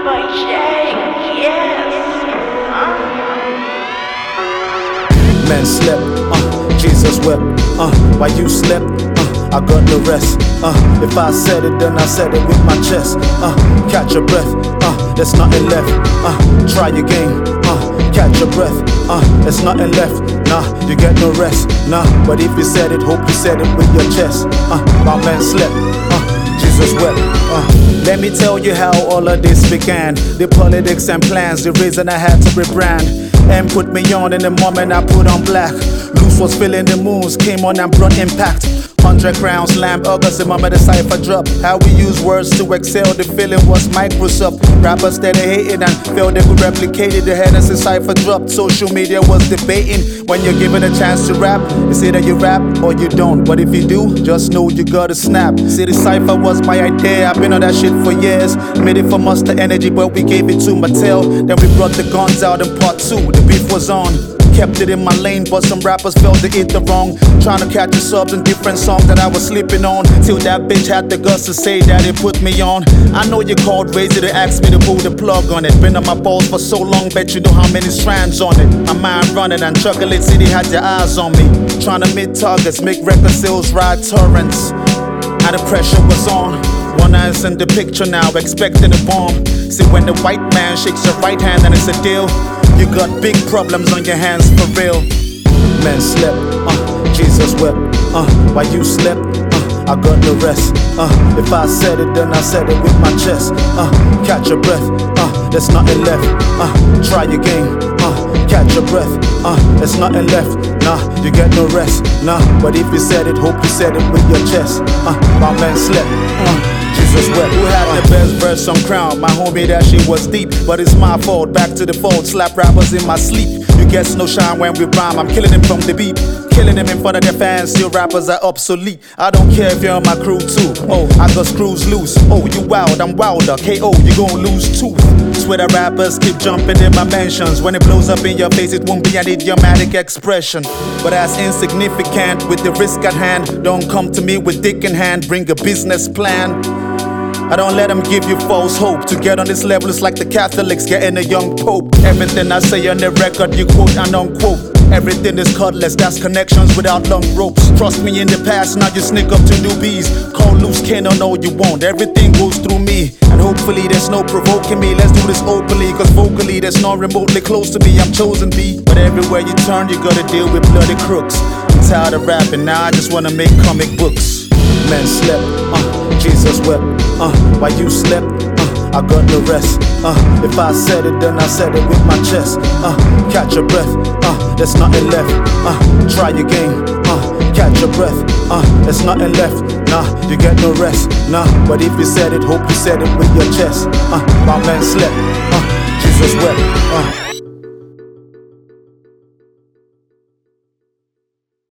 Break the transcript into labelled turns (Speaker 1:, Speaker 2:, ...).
Speaker 1: Boy Jake, yes.
Speaker 2: Men slept, Jesus wept, while you slept, I got the rest. If I said it, then I said it with my chest. Catch your breath, there's nothing left. Try again, catch your breath, there's nothing left. Nah, you get no rest. Nah, but if you said it, hope you said it with your chest. My man slept, Jesus wept. Let me tell you how all of this began. The politics and plans, the reason I had to rebrand. And put me on in the moment I put on black. Loose was filling the moons, came on and brought impact. 100 crowns, lamb, August, the moment the cypher drop. How we use words to excel, the feeling was Microsoft. Rappers that they hated and felt they could replicate it. The headers the cypher dropped, social media was debating. When you're given a chance to rap, it's either you rap or you don't. But if you do, just know you gotta snap. See, the cypher was my idea, I've been on that shit for years. Made it for Monster Energy, but we gave it to Mattel. Then we brought the guns out in part 2, the beef was on. Kept it in my lane, but some rappers felt they hit the wrong. Trying to catch the subs in different songs that I was sleeping on. Till that bitch had the guts to say that it put me on. I know you called Razor to ask me to pull the plug on it. Been on my balls for so long, bet you know how many strands on it. My mind running and Chocolate City had your eyes on me. Trying to meet targets, make record sales, ride torrents. And the pressure was on. One eye's in the picture now, expecting a bomb. See, when the white man shakes your right hand and it's a deal, you got big problems on your hands for real. Men slept, Jesus wept, while you slept, I got the rest. If I said it, then I said it with my chest. Catch your breath, there's nothing left. Try again, catch your breath, there's nothing left. Nah, you get no rest. Nah, but if you said it, hope you said it with your chest. My man slept, Jesus wept. Who had the best verse on Crown? My homie, that shit was deep, but it's my fault. Back to the fold, slap rappers in my sleep. You guess no shine when we rhyme. I'm killing him from the beat, killing him in front of their fans. Still rappers are obsolete. I don't care if you're on my crew too. Oh, I got screws loose. Oh, you wild, I'm wilder. KO, you gon' lose tooth. Swear the rappers keep jumping in my mentions. When it blows up in your face, it won't be an idiomatic expression, but that's insignificant with the risk at hand. Don't come to me with dick in hand, bring a business plan. I don't let them give you false hope. To get on this level, it's like the Catholics getting a young pope. Everything I say on the record, you quote and unquote. Everything is cordless, that's connections without long ropes. Trust me, in the past, now you sneak up to newbies. Call loose cannon all you want, everything goes through me. And hopefully there's no provoking me. Let's do this openly, cause vocally there's no remotely close to me. I'm chosen B, but everywhere you turn, you gotta deal with bloody crooks. I'm tired of rapping, now I just wanna make comic books. Men slept, Jesus wept, while you slept, I got the rest. If I said it, then I said it with my chest. Catch your breath, there's nothing left. Try again, catch your breath, there's nothing left. Nah, you get no rest. Nah, but if you said it, hope you said it with your chest. My man slept, Jesus wept.